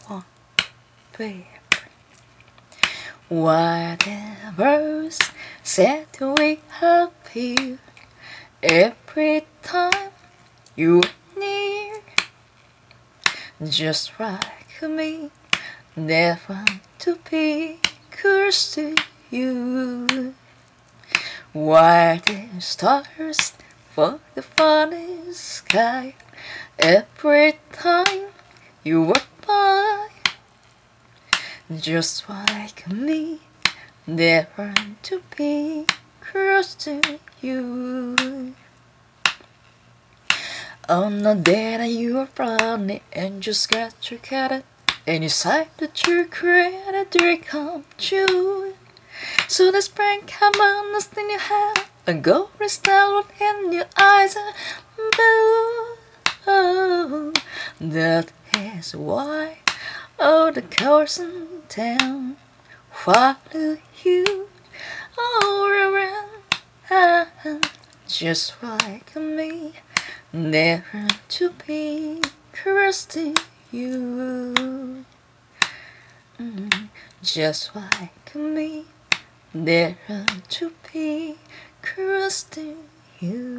one, babe. Whatever's said to wake up here every time you're near, just like me, never to be cursed to you. Why the stars for the funny sky every time you walk by, just like me, never to be close to you. On the day that you are running and just got your cat, and you decide that you're a dream come true. So the spring come on, nothing you have, a golden star in your eyes, blue. Oh, that is why all the girls in town follow you all around, just like me, never to be close to you. Just like me, never to be close to you.